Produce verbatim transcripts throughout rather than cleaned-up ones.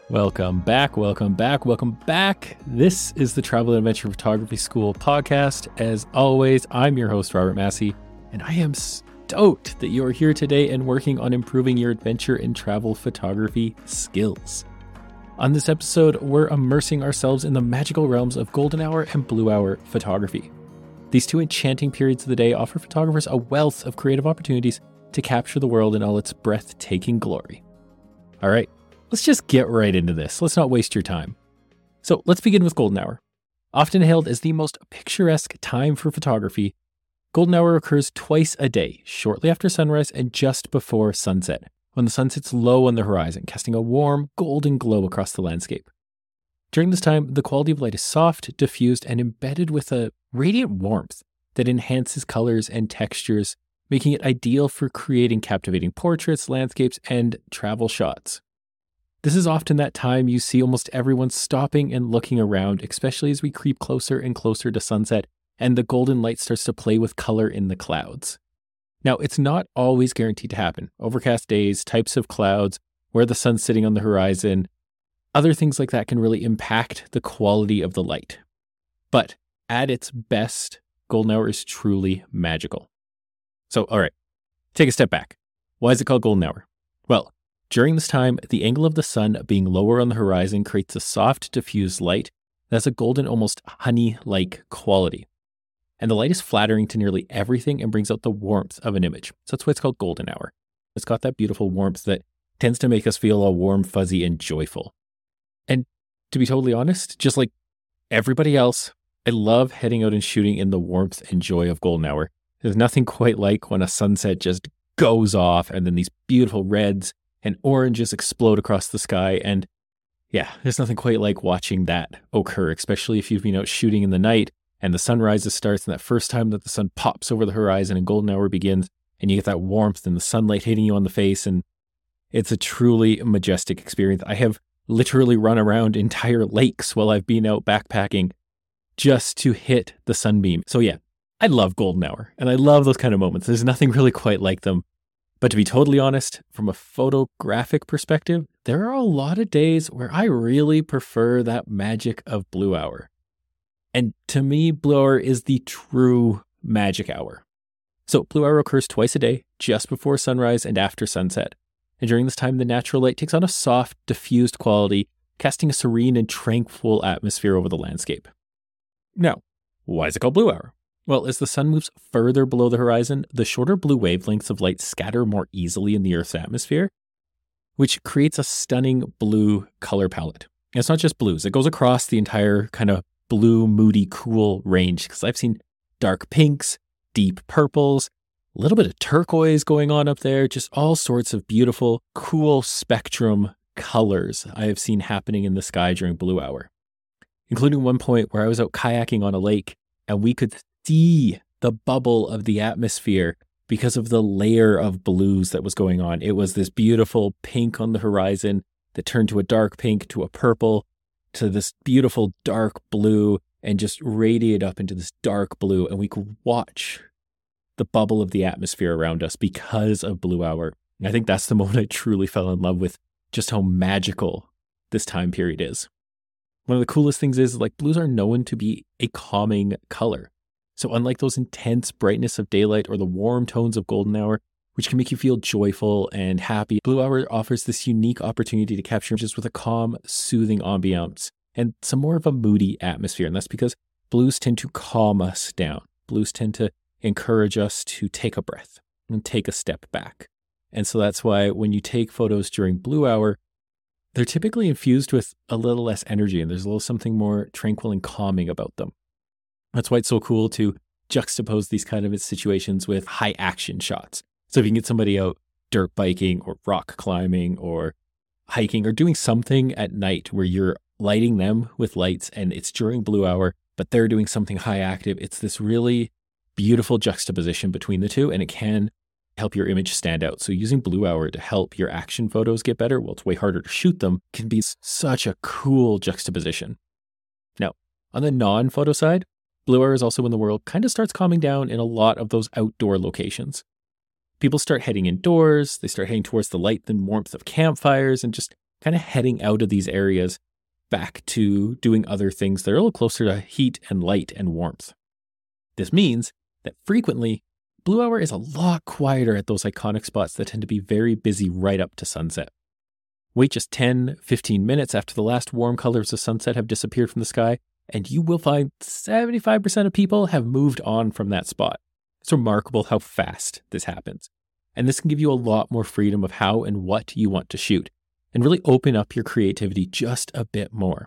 Welcome back, welcome back, welcome back. This is the Travel and Adventure Photography School podcast. As always, I'm your host, Robert Massey, and I am stoked that you are here today and working on improving your adventure and travel photography skills. On this episode, we're immersing ourselves in the magical realms of golden hour and blue hour photography. These two enchanting periods of the day offer photographers a wealth of creative opportunities to capture the world in all its breathtaking glory. All right. Let's just get right into this. Let's not waste your time. So let's begin with golden hour. Often hailed as the most picturesque time for photography, golden hour occurs twice a day, shortly after sunrise and just before sunset, when the sun sits low on the horizon, casting a warm, golden glow across the landscape. During this time, the quality of light is soft, diffused, and embedded with a radiant warmth that enhances colors and textures, making it ideal for creating captivating portraits, landscapes, and travel shots. This is often that time you see almost everyone stopping and looking around, especially as we creep closer and closer to sunset and the golden light starts to play with color in the clouds. Now, it's not always guaranteed to happen. Overcast days, types of clouds, where the sun's sitting on the horizon, other things like that can really impact the quality of the light. But at its best, golden hour is truly magical. So, all right, take a step back. Why is it called golden hour? Well, during this time, the angle of the sun being lower on the horizon creates a soft, diffused light that has a golden, almost honey-like quality. And the light is flattering to nearly everything and brings out the warmth of an image. So that's why it's called golden hour. It's got that beautiful warmth that tends to make us feel all warm, fuzzy, and joyful. And to be totally honest, just like everybody else, I love heading out and shooting in the warmth and joy of golden hour. There's nothing quite like when a sunset just goes off and then these beautiful reds and oranges explode across the sky. And yeah, there's nothing quite like watching that occur, especially if you've been out shooting in the night and the sunrise starts and that first time that the sun pops over the horizon and golden hour begins and you get that warmth and the sunlight hitting you on the face. And it's a truly majestic experience. I have literally run around entire lakes while I've been out backpacking just to hit the sunbeam. So yeah, I love golden hour and I love those kind of moments. There's nothing really quite like them. But to be totally honest, from a photographic perspective, there are a lot of days where I really prefer that magic of blue hour. And to me, blue hour is the true magic hour. So blue hour occurs twice a day, just before sunrise and after sunset. And during this time, the natural light takes on a soft, diffused quality, casting a serene and tranquil atmosphere over the landscape. Now, why is it called blue hour? Well, as the sun moves further below the horizon, the shorter blue wavelengths of light scatter more easily in the Earth's atmosphere, which creates a stunning blue color palette. And it's not just blues. It goes across the entire kind of blue, moody, cool range, because I've seen dark pinks, deep purples, a little bit of turquoise going on up there, just all sorts of beautiful, cool spectrum colors I have seen happening in the sky during blue hour, including one point where I was out kayaking on a lake and we could see the bubble of the atmosphere because of the layer of blues that was going on. It was this beautiful pink on the horizon that turned to a dark pink, to a purple, to this beautiful dark blue, and just radiated up into this dark blue. And we could watch the bubble of the atmosphere around us because of blue hour. And I think that's the moment I truly fell in love with just how magical this time period is. One of the coolest things is like blues are known to be a calming color. So unlike those intense brightness of daylight or the warm tones of golden hour, which can make you feel joyful and happy, blue hour offers this unique opportunity to capture images with a calm, soothing ambiance and some more of a moody atmosphere. And that's because blues tend to calm us down. Blues tend to encourage us to take a breath and take a step back. And so that's why when you take photos during blue hour, they're typically infused with a little less energy and there's a little something more tranquil and calming about them. That's why it's so cool to juxtapose these kind of situations with high action shots. So if you can get somebody out dirt biking or rock climbing or hiking or doing something at night where you're lighting them with lights and it's during blue hour, but they're doing something high active, it's this really beautiful juxtaposition between the two and it can help your image stand out. So using blue hour to help your action photos get better, well, it's way harder to shoot them, can be such a cool juxtaposition. Now, on the non-photo side, blue hour is also when the world kind of starts calming down in a lot of those outdoor locations. People start heading indoors, they start heading towards the light and warmth of campfires and just kind of heading out of these areas back to doing other things that are a little closer to heat and light and warmth. This means that frequently, blue hour is a lot quieter at those iconic spots that tend to be very busy right up to sunset. Wait just ten, fifteen minutes after the last warm colors of sunset have disappeared from the sky, and you will find seventy-five percent of people have moved on from that spot. It's remarkable how fast this happens. And this can give you a lot more freedom of how and what you want to shoot, and really open up your creativity just a bit more.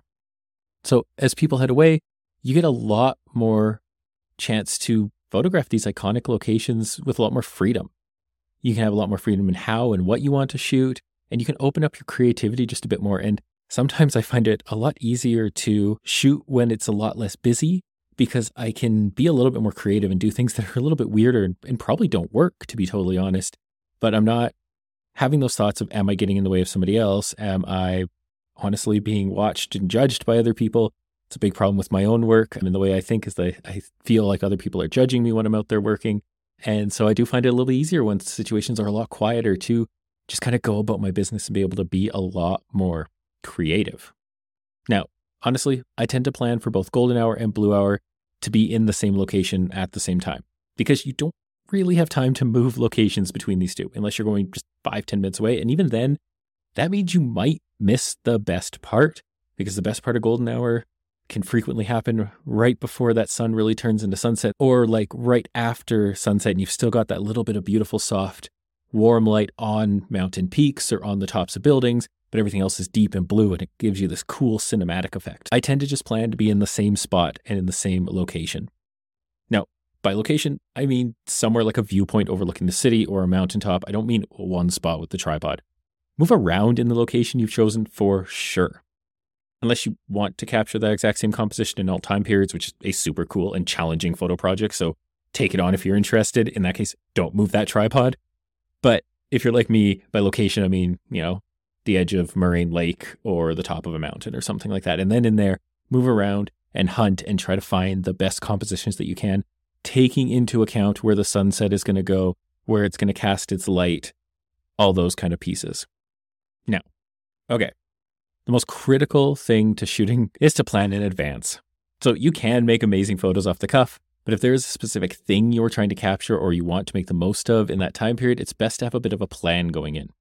So as people head away, you get a lot more chance to photograph these iconic locations with a lot more freedom. You can have a lot more freedom in how and what you want to shoot, and you can open up your creativity just a bit more. And sometimes I find it a lot easier to shoot when it's a lot less busy, because I can be a little bit more creative and do things that are a little bit weirder and, and probably don't work, to be totally honest. But I'm not having those thoughts of, am I getting in the way of somebody else? Am I honestly being watched and judged by other people? It's a big problem with my own work. I mean, the way I think is that I feel like other people are judging me when I'm out there working. And so I do find it a little easier when situations are a lot quieter to just kind of go about my business and be able to be a lot more creative. Now, honestly, I tend to plan for both golden hour and blue hour to be in the same location at the same time, because you don't really have time to move locations between these two unless you're going just five, ten minutes away. And even then, that means you might miss the best part, because the best part of golden hour can frequently happen right before that sun really turns into sunset, or like right after sunset, and you've still got that little bit of beautiful, soft, warm light on mountain peaks or on the tops of buildings, but everything else is deep and blue, and it gives you this cool cinematic effect. I tend to just plan to be in the same spot and in the same location. Now, by location, I mean somewhere like a viewpoint overlooking the city or a mountaintop. I don't mean one spot with the tripod. Move around in the location you've chosen for sure. Unless you want to capture that exact same composition in all time periods, which is a super cool and challenging photo project. So take it on if you're interested. In that case, don't move that tripod. But if you're like me, by location, I mean, you know, the edge of Moraine Lake or the top of a mountain or something like that. And then in there, move around and hunt and try to find the best compositions that you can, taking into account where the sunset is going to go, where it's going to cast its light, all those kind of pieces. Now, okay, the most critical thing to shooting is to plan in advance. So you can make amazing photos off the cuff, but if there is a specific thing you're trying to capture or you want to make the most of in that time period, it's best to have a bit of a plan going in.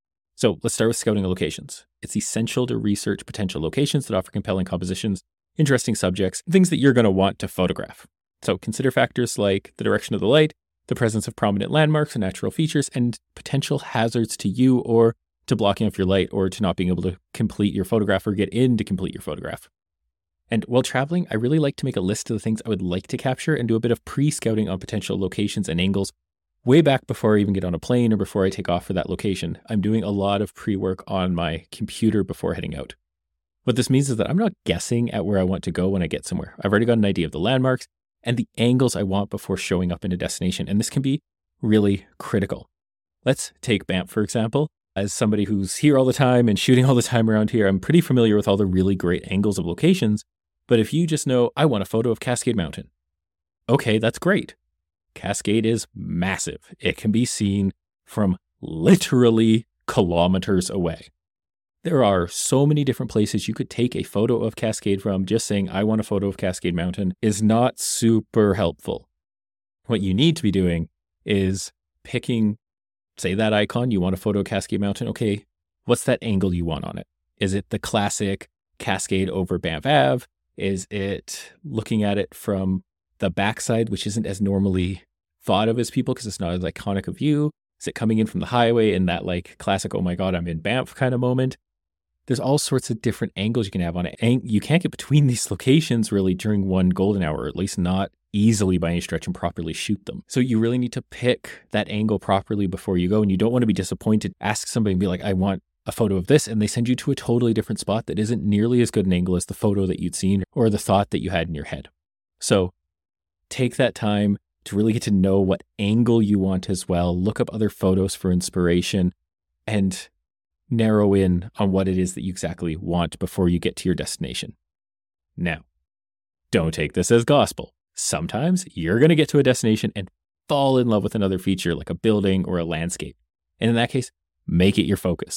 So let's start with scouting locations. It's essential to research potential locations that offer compelling compositions, interesting subjects, things that you're going to want to photograph. So consider factors like the direction of the light, the presence of prominent landmarks and natural features, and potential hazards to you or to blocking off your light or to not being able to complete your photograph or get in to complete your photograph. And while traveling, I really like to make a list of the things I would like to capture and do a bit of pre-scouting on potential locations and angles way back before I even get on a plane or before I take off for that location. I'm doing a lot of pre-work on my computer before heading out. What this means is that I'm not guessing at where I want to go when I get somewhere. I've already got an idea of the landmarks and the angles I want before showing up in a destination, and this can be really critical. Let's take Banff, for example. As somebody who's here all the time and shooting all the time around here, I'm pretty familiar with all the really great angles of locations. But if you just know, I want a photo of Cascade Mountain. Okay, that's great. Cascade is massive. It can be seen from literally kilometers away. There are so many different places you could take a photo of Cascade from. Just saying, I want a photo of Cascade Mountain is not super helpful. What you need to be doing is picking, say that icon, you want a photo of Cascade Mountain. Okay, what's that angle you want on it? Is it the classic Cascade over Banff Ave? Is it looking at it from the backside, which isn't as normally thought of as people because it's not as iconic a view? Is it coming in from the highway in that like classic, oh my God, I'm in Banff kind of moment? There's all sorts of different angles you can have on it. And you can't get between these locations really during one golden hour, or at least not easily by any stretch, and properly shoot them. So you really need to pick that angle properly before you go. And you don't want to be disappointed. Ask somebody and be like, I want a photo of this, and they send you to a totally different spot that isn't nearly as good an angle as the photo that you'd seen or the thought that you had in your head. So take that time to really get to know what angle you want as well. Look up other photos for inspiration and narrow in on what it is that you exactly want before you get to your destination. Now, don't take this as gospel. Sometimes you're going to get to a destination and fall in love with another feature like a building or a landscape. And in that case, make it your focus.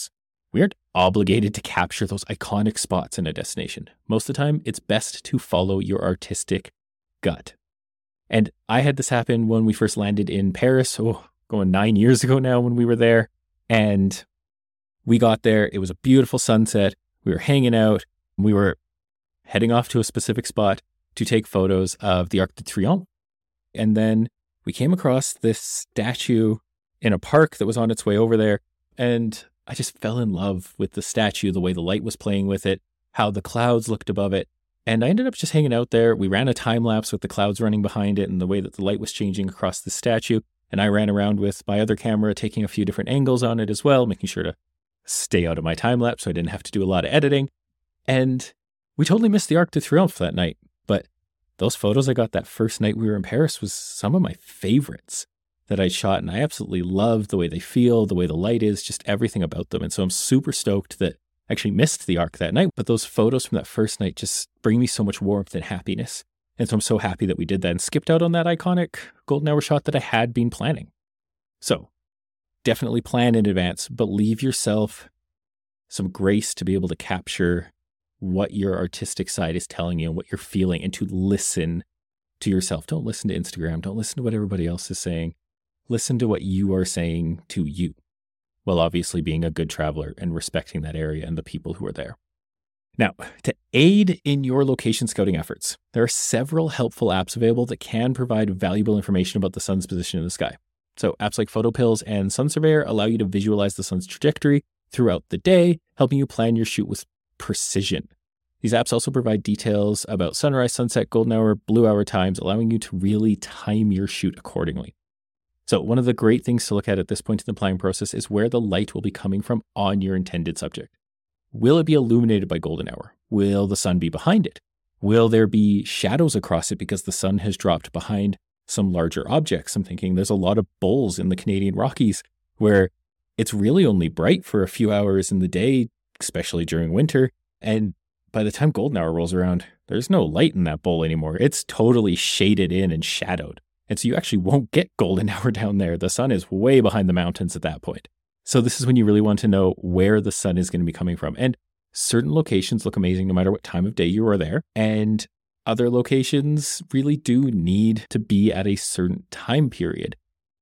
we aren't obligated to capture those iconic spots in a destination. Most of the time, it's best to follow your artistic gut. And I had this happen when we first landed in Paris, oh, going nine years ago now when we were there. And we got there. It was a beautiful sunset. We were hanging out. We were heading off to a specific spot to take photos of the Arc de Triomphe. And then we came across this statue in a park that was on its way over there. And I just fell in love with the statue, the way the light was playing with it, how the clouds looked above it. And I ended up just hanging out there. We ran a time lapse with the clouds running behind it and the way that the light was changing across the statue. And I ran around with my other camera, taking a few different angles on it as well, making sure to stay out of my time lapse so I didn't have to do a lot of editing. And we totally missed the Arc de Triomphe that night. But those photos I got that first night we were in Paris was some of my favorites that I shot. And I absolutely love the way they feel, the way the light is, just everything about them. And so I'm super stoked that I actually missed the Arc that night. But those photos from that first night just bring me so much warmth and happiness. And so I'm so happy that we did that and skipped out on that iconic golden hour shot that I had been planning. So definitely plan in advance, but leave yourself some grace to be able to capture what your artistic side is telling you and what you're feeling, and to listen to yourself. Don't listen to Instagram. Don't listen to what everybody else is saying. Listen to what you are saying to you, while obviously being a good traveler and respecting that area and the people who are there. Now, to aid in your location scouting efforts, there are several helpful apps available that can provide valuable information about the sun's position in the sky. So apps like PhotoPills and Sun Surveyor allow you to visualize the sun's trajectory throughout the day, helping you plan your shoot with precision. These apps also provide details about sunrise, sunset, golden hour, blue hour times, allowing you to really time your shoot accordingly. So one of the great things to look at at this point in the planning process is where the light will be coming from on your intended subject. Will it be illuminated by golden hour? Will the sun be behind it? Will there be shadows across it because the sun has dropped behind some larger objects? I'm thinking there's a lot of bulls in the Canadian Rockies where it's really only bright for a few hours in the day, especially during winter. And by the time golden hour rolls around, there's no light in that bowl anymore. It's totally shaded in and shadowed. And so you actually won't get golden hour down there. The sun is way behind the mountains at that point. So this is when you really want to know where the sun is going to be coming from. And certain locations look amazing no matter what time of day you are there. And other locations really do need to be at a certain time period.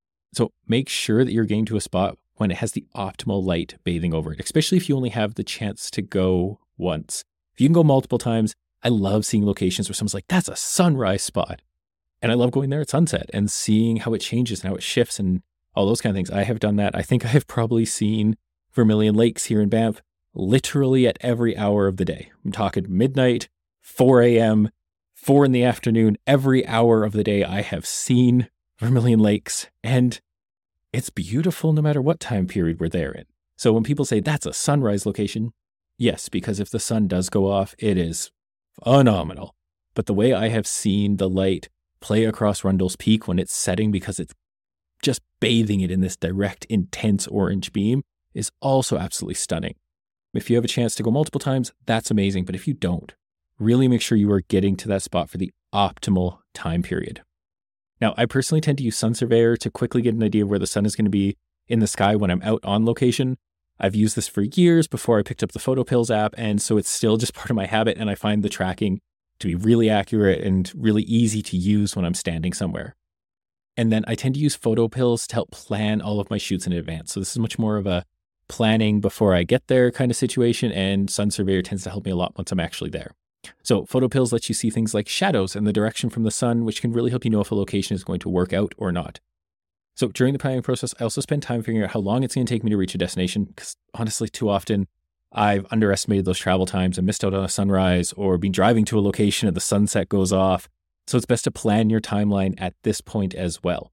So make sure that you're getting to a spot when it has the optimal light bathing over it, especially if you only have the chance to go once. If you can go multiple times, I love seeing locations where someone's like, that's a sunrise spot. And I love going there at sunset and seeing how it changes and how it shifts and all those kind of things. I have done that. I think I have probably seen Vermilion Lakes here in Banff literally at every hour of the day. I'm talking midnight, four a.m., four in the afternoon, every hour of the day I have seen Vermilion Lakes. And it's beautiful no matter what time period we're there in. So when people say that's a sunrise location, yes, because if the sun does go off, it is phenomenal. But the way I have seen the light play across Rundle's Peak when it's setting because it's just bathing it in this direct, intense orange beam is also absolutely stunning. If you have a chance to go multiple times, that's amazing. But if you don't, really make sure you are getting to that spot for the optimal time period. Now, I personally tend to use Sun Surveyor to quickly get an idea of where the sun is going to be in the sky when I'm out on location. I've used this for years before I picked up the PhotoPills app, and so it's still just part of my habit, and I find the tracking to be really accurate and really easy to use when I'm standing somewhere. And then I tend to use PhotoPills to help plan all of my shoots in advance. So this is much more of a planning before I get there kind of situation, and Sun Surveyor tends to help me a lot once I'm actually there. So PhotoPills lets you see things like shadows and the direction from the sun, which can really help you know if a location is going to work out or not. So during the planning process, I also spend time figuring out how long it's going to take me to reach a destination, because honestly, too often I've underestimated those travel times and missed out on a sunrise or been driving to a location and the sunset goes off. So it's best to plan your timeline at this point as well.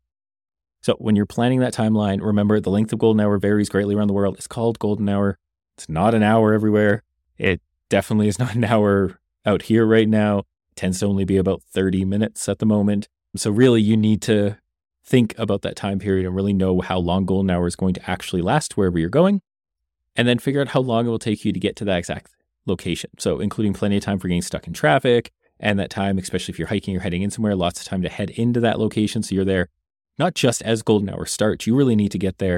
So when you're planning that timeline, remember the length of golden hour varies greatly around the world. It's called golden hour. It's not an hour everywhere. It definitely is not an hour out here right now. It tends to only be about thirty minutes at the moment. So really you need to think about that time period and really know how long golden hour is going to actually last wherever you're going, and then figure out how long it will take you to get to that exact location. So including plenty of time for getting stuck in traffic, and that time, especially if you're hiking or heading in somewhere, lots of time to head into that location. So you're there not just as golden hour starts. You really need to get there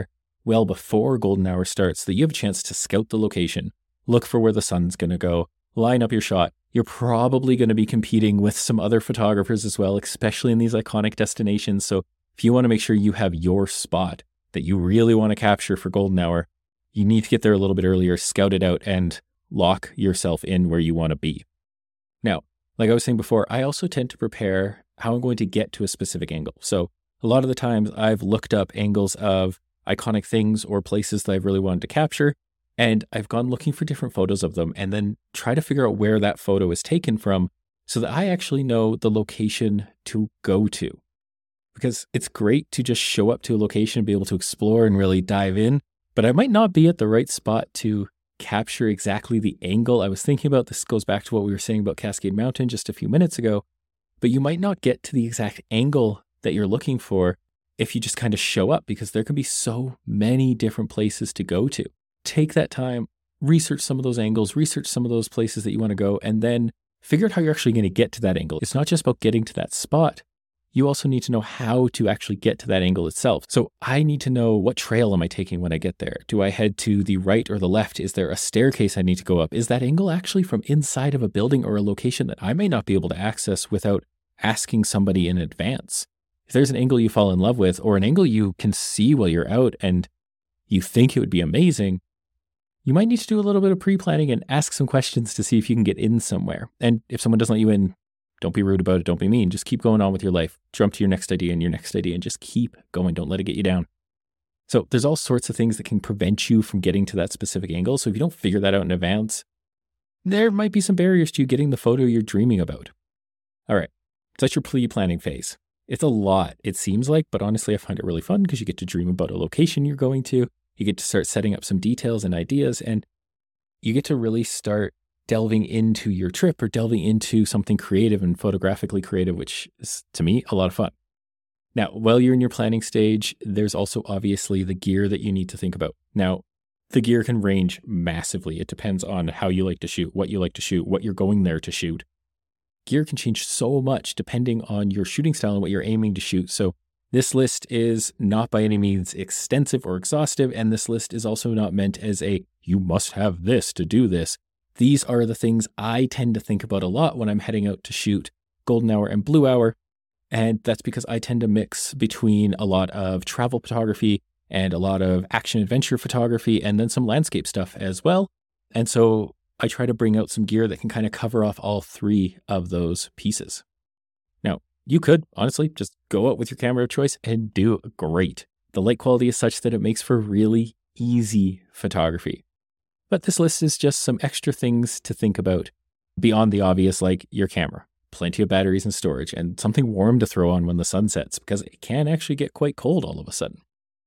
well before golden hour starts so that you have a chance to scout the location, look for where the sun's going to go, line up your shot. You're probably going to be competing with some other photographers as well, especially in these iconic destinations. So if you want to make sure you have your spot that you really want to capture for golden hour, you need to get there a little bit earlier, scout it out, and lock yourself in where you want to be. Now, like I was saying before, I also tend to prepare how I'm going to get to a specific angle. So a lot of the times I've looked up angles of iconic things or places that I've really wanted to capture, and I've gone looking for different photos of them and then try to figure out where that photo is taken from so that I actually know the location to go to. Because it's great to just show up to a location and be able to explore and really dive in, but I might not be at the right spot to capture exactly the angle I was thinking about. This goes back to what we were saying about Cascade Mountain just a few minutes ago, but you might not get to the exact angle that you're looking for if you just kind of show up, because there can be so many different places to go to. Take that time, research some of those angles, research some of those places that you want to go, and then figure out how you're actually going to get to that angle. It's not just about getting to that spot. You also need to know how to actually get to that angle itself. So I need to know, what trail am I taking when I get there? Do I head to the right or the left? Is there a staircase I need to go up? Is that angle actually from inside of a building or a location that I may not be able to access without asking somebody in advance? If there's an angle you fall in love with, or an angle you can see while you're out and you think it would be amazing, you might need to do a little bit of pre-planning and ask some questions to see if you can get in somewhere. And if someone doesn't let you in, don't be rude about it. Don't be mean. Just keep going on with your life. Jump to your next idea and your next idea and just keep going. Don't let it get you down. So there's all sorts of things that can prevent you from getting to that specific angle. So if you don't figure that out in advance, there might be some barriers to you getting the photo you're dreaming about. All right. So that's your pre-planning phase. It's a lot, it seems like, but honestly, I find it really fun because you get to dream about a location you're going to. You get to start setting up some details and ideas, and you get to really start delving into your trip or delving into something creative and photographically creative, which is, to me, a lot of fun. Now, while you're in your planning stage, there's also obviously the gear that you need to think about. Now, the gear can range massively. It depends on how you like to shoot, what you like to shoot, what you're going there to shoot. Gear can change so much depending on your shooting style and what you're aiming to shoot. So this list is not by any means extensive or exhaustive, and this list is also not meant as a, you must have this to do this. These are the things I tend to think about a lot when I'm heading out to shoot golden hour and blue hour. And that's because I tend to mix between a lot of travel photography and a lot of action adventure photography and then some landscape stuff as well. And so I try to bring out some gear that can kind of cover off all three of those pieces. Now, you could honestly just go out with your camera of choice and do great. The light quality is such that it makes for really easy photography. But this list is just some extra things to think about beyond the obvious, like your camera, plenty of batteries and storage, and something warm to throw on when the sun sets, because it can actually get quite cold all of a sudden.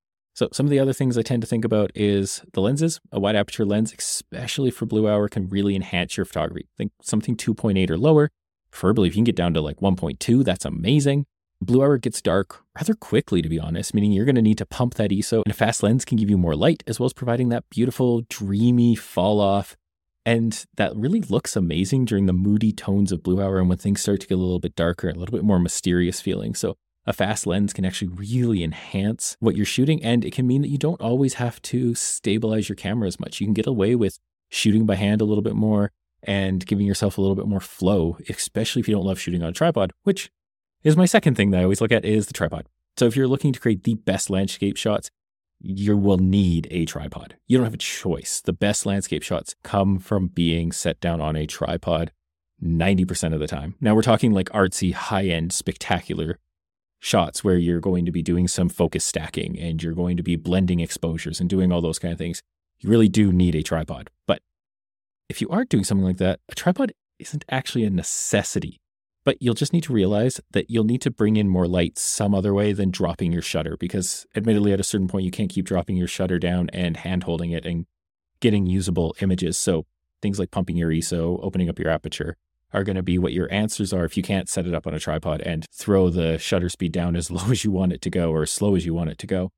So some of the other things I tend to think about is the lenses. A wide aperture lens, especially for blue hour, can really enhance your photography. Think something two point eight or lower. Preferably if you can get down to like one point two, that's amazing. Blue hour gets dark rather quickly, to be honest, meaning you're going to need to pump that I S O, and a fast lens can give you more light, as well as providing that beautiful, dreamy fall off. And that really looks amazing during the moody tones of blue hour and when things start to get a little bit darker, a little bit more mysterious feeling. So a fast lens can actually really enhance what you're shooting, and it can mean that you don't always have to stabilize your camera as much. You can get away with shooting by hand a little bit more and giving yourself a little bit more flow, especially if you don't love shooting on a tripod, which is my second thing that I always look at is the tripod. So if you're looking to create the best landscape shots, you will need a tripod. You don't have a choice. The best landscape shots come from being set down on a tripod ninety percent of the time. Now we're talking like artsy, high-end, spectacular shots where you're going to be doing some focus stacking and you're going to be blending exposures and doing all those kind of things. You really do need a tripod. But if you aren't doing something like that, a tripod isn't actually a necessity. But you'll just need to realize that you'll need to bring in more light some other way than dropping your shutter, because admittedly at a certain point you can't keep dropping your shutter down and hand holding it and getting usable images. So things like pumping your I S O, opening up your aperture are going to be what your answers are if you can't set it up on a tripod and throw the shutter speed down as low as you want it to go or as slow as you want it to go.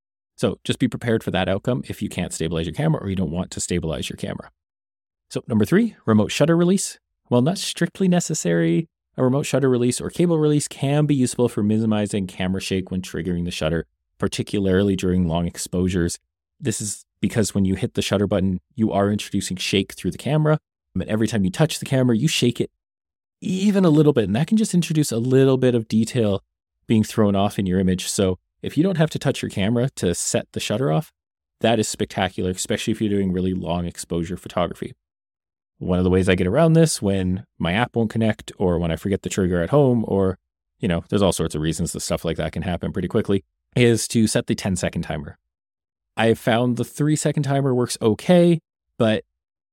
So just be prepared for that outcome if you can't stabilize your camera or you don't want to stabilize your camera. So number three, remote shutter release. While not strictly necessary, a remote shutter release or cable release can be useful for minimizing camera shake when triggering the shutter, particularly during long exposures. This is because when you hit the shutter button, you are introducing shake through the camera. And every time you touch the camera, you shake it even a little bit. And that can just introduce a little bit of detail being thrown off in your image. So if you don't have to touch your camera to set the shutter off, that is spectacular, especially if you're doing really long exposure photography. One of the ways I get around this when my app won't connect or when I forget the trigger at home, or, you know, there's all sorts of reasons that stuff like that can happen pretty quickly, is to set the ten second timer. I've found the three second timer works okay, but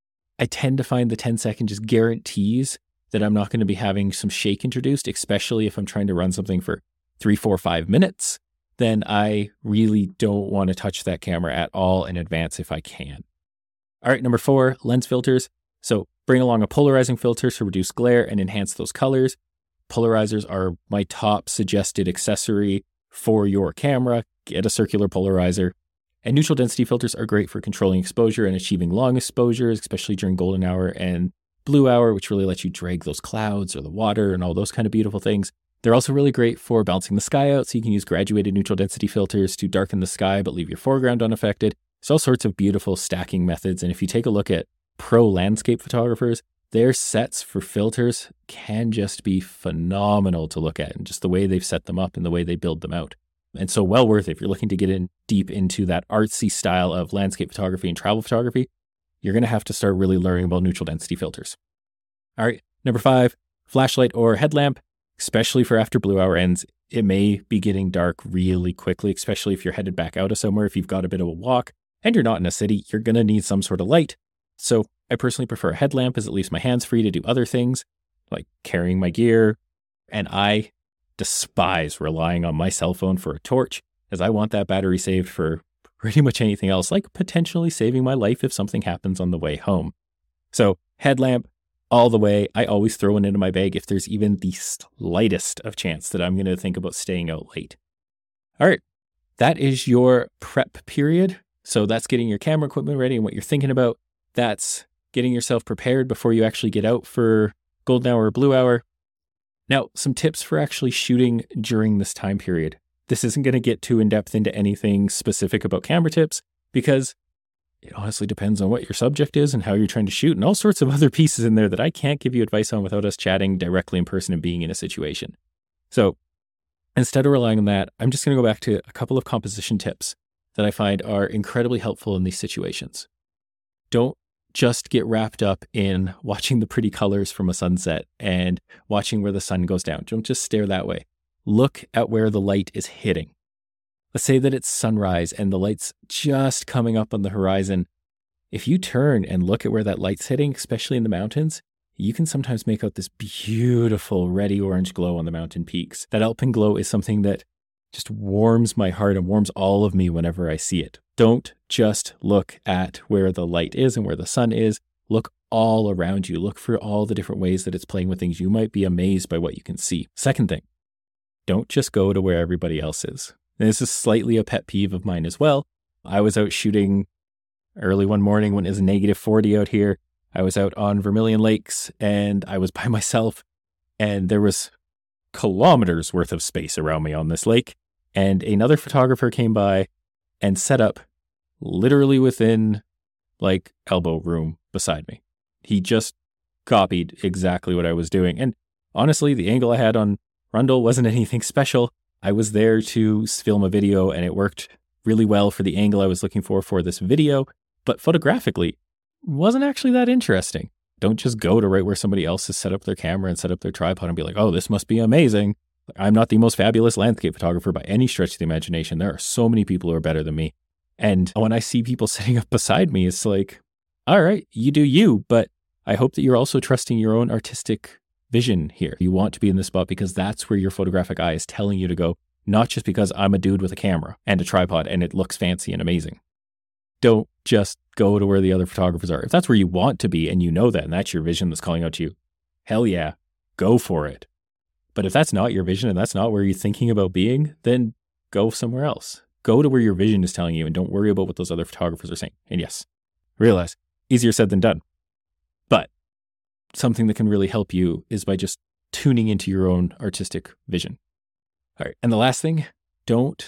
I tend to find the ten second just guarantees that I'm not going to be having some shake introduced, especially if I'm trying to run something for three, four, five minutes. Then I really don't want to touch that camera at all in advance if I can. All right, number four, lens filters. So bring along a polarizing filter to reduce glare and enhance those colors. Polarizers are my top suggested accessory for your camera. Get a circular polarizer. And neutral density filters are great for controlling exposure and achieving long exposures, especially during golden hour and blue hour, which really lets you drag those clouds or the water and all those kind of beautiful things. They're also really great for balancing the sky out, so you can use graduated neutral density filters to darken the sky but leave your foreground unaffected. There's all sorts of beautiful stacking methods, and if you take a look at pro landscape photographers, their sets for filters can just be phenomenal to look at, and just the way they've set them up and the way they build them out. And so well worth it. If you're looking to get in deep into that artsy style of landscape photography and travel photography, you're going to have to start really learning about neutral density filters. All right, number five, flashlight or headlamp. Especially for after blue hour ends, it may be getting dark really quickly, especially if you're headed back out of somewhere. If you've got a bit of a walk and you're not in a city, you're going to need some sort of light. So I personally prefer a headlamp, as it leaves my hands free to do other things like carrying my gear. And I despise relying on my cell phone for a torch, as I want that battery saved for pretty much anything else, like potentially saving my life if something happens on the way home. So headlamp, all the way. I always throw it into my bag if there's even the slightest of chance that I'm going to think about staying out late. All right, that is your prep period. So that's getting your camera equipment ready and what you're thinking about. That's getting yourself prepared before you actually get out for golden hour or blue hour. Now, some tips for actually shooting during this time period. This isn't going to get too in-depth into anything specific about camera tips, because it honestly depends on what your subject is and how you're trying to shoot, and all sorts of other pieces in there that I can't give you advice on without us chatting directly in person and being in a situation. So instead of relying on that, I'm just going to go back to a couple of composition tips that I find are incredibly helpful in these situations. Don't just get wrapped up in watching the pretty colors from a sunset and watching where the sun goes down. Don't just stare that way. Look at where the light is hitting. Let's say that it's sunrise and the light's just coming up on the horizon. If you turn and look at where that light's hitting, especially in the mountains, you can sometimes make out this beautiful reddy orange glow on the mountain peaks. That alpenglow is something that just warms my heart and warms all of me whenever I see it. Don't just look at where the light is and where the sun is. Look all around you. Look for all the different ways that it's playing with things. You might be amazed by what you can see. Second thing, don't just go to where everybody else is. And this is slightly a pet peeve of mine as well. I was out shooting early one morning when it was negative forty out here. I was out on Vermilion Lakes and I was by myself, and there was kilometers worth of space around me on this lake. And another photographer came by and set up literally within like elbow room beside me. He just copied exactly what I was doing. And honestly, the angle I had on Rundle wasn't anything special. I was there to film a video and it worked really well for the angle I was looking for for this video, but photographically wasn't actually that interesting. Don't just go to right where somebody else has set up their camera and set up their tripod and be like, oh, this must be amazing. I'm not the most fabulous landscape photographer by any stretch of the imagination. There are so many people who are better than me. And when I see people sitting up beside me, it's like, all right, you do you, but I hope that you're also trusting your own artistic vision here. You want to be in this spot because that's where your photographic eye is telling you to go, not just because I'm a dude with a camera and a tripod and it looks fancy and amazing. Don't just go to where the other photographers are. If that's where you want to be and you know that and that's your vision that's calling out to you, hell yeah, go for it. But if that's not your vision and that's not where you're thinking about being, then go somewhere else. Go to where your vision is telling you and don't worry about what those other photographers are saying. And yes, realize, easier said than done. But something that can really help you is by just tuning into your own artistic vision. All right. And the last thing, don't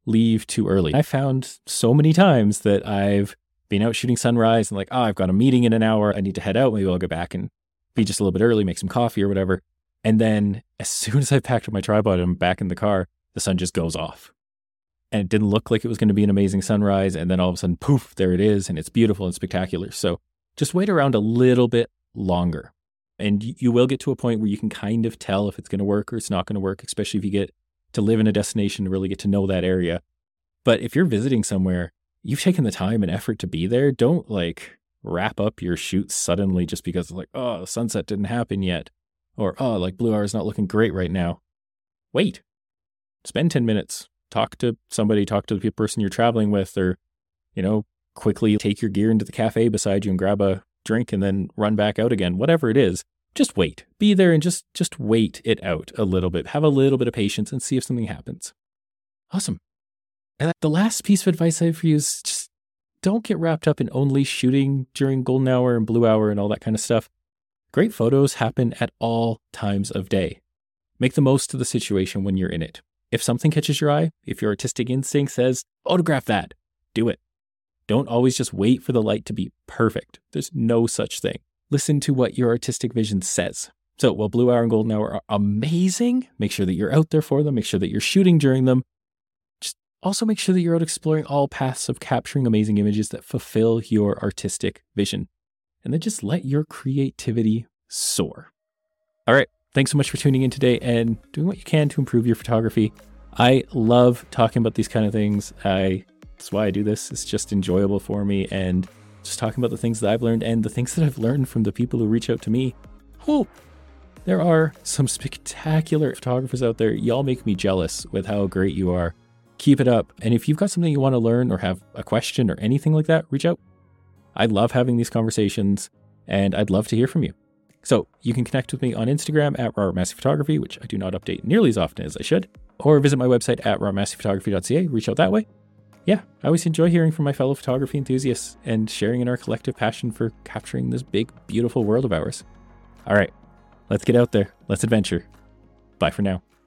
leave too early. I found so many times that I've been out shooting sunrise and like, oh, I've got a meeting in an hour. I need to head out. Maybe I'll go back and be just a little bit early, make some coffee or whatever. And then as soon as I packed up my tripod and I'm back in the car, the sun just goes off. And it didn't look like it was going to be an amazing sunrise. And then all of a sudden, poof, there it is. And it's beautiful and spectacular. So just wait around a little bit longer. And you will get to a point where you can kind of tell if it's going to work or it's not going to work, especially if you get to live in a destination to really get to know that area. But if you're visiting somewhere, you've taken the time and effort to be there. Don't like wrap up your shoot suddenly just because like, oh, the sunset didn't happen yet. Or, oh, like blue hour is not looking great right now. Wait, spend ten minutes, talk to somebody, talk to the person you're traveling with, or, you know, quickly take your gear into the cafe beside you and grab a drink and then run back out again. Whatever it is, just wait. Be there and just, just wait it out a little bit. Have a little bit of patience and see if something happens. Awesome. And the last piece of advice I have for you is just don't get wrapped up in only shooting during golden hour and blue hour and all that kind of stuff. Great photos happen at all times of day. Make the most of the situation when you're in it. If something catches your eye, if your artistic instinct says, photograph that, do it. Don't always just wait for the light to be perfect. There's no such thing. Listen to what your artistic vision says. So while blue hour and golden hour are amazing, make sure that you're out there for them. Make sure that you're shooting during them. Just also make sure that you're out exploring all paths of capturing amazing images that fulfill your artistic vision. And then just let your creativity soar. All right. Thanks so much for tuning in today and doing what you can to improve your photography. I love talking about these kind of things. I, that's why I do this. It's just enjoyable for me, and just talking about the things that I've learned and the things that I've learned from the people who reach out to me. Oh, there are some spectacular photographers out there. Y'all make me jealous with how great you are. Keep it up. And if you've got something you want to learn or have a question or anything like that, reach out. I love having these conversations and I'd love to hear from you. So you can connect with me on Instagram at Robert Massey Photography, which I do not update nearly as often as I should, or visit my website at robert massey photography dot c a. Reach out that way. Yeah, I always enjoy hearing from my fellow photography enthusiasts and sharing in our collective passion for capturing this big, beautiful world of ours. All right, let's get out there. Let's adventure. Bye for now.